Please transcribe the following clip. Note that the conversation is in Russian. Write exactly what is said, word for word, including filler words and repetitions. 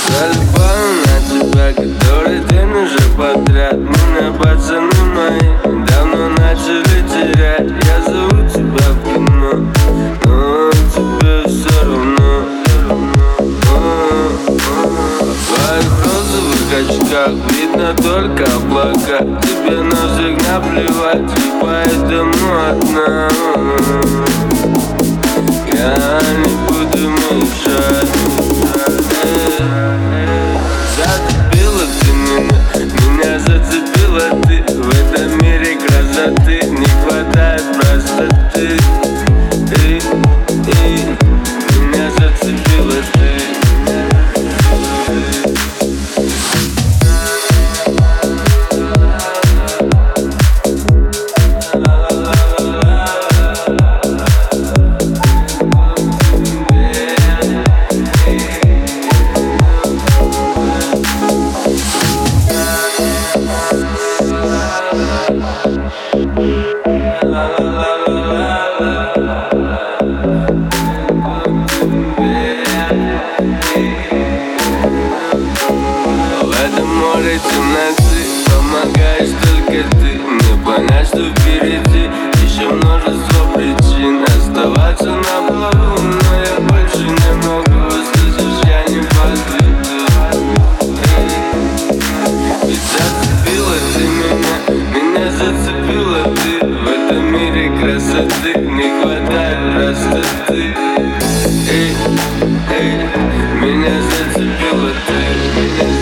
Залипаю на тебя, который день уже подряд. Меня пацаны мои давно начали терять. Я зову тебя в кино, но тебе все равно. В твоих розовых очках видно только облака. Тебе нафиг наплевать, и поэтому одна. Я не буду мешать. Зацепила ты меня, меня зацепила ты. В этом мире красоты не хватает простоты. И, и, меня зацепила ты. В этом море темноты помогаешь только ты. Мне понять, что впереди еще множество причин оставаться на плаву, но я больше не могу. Слышишь, я не подведу. Ведь зацепила ты меня, меня зацепила ты. В этом мире красоты не хватает простоты. Эй, эй, меня зацепила ты.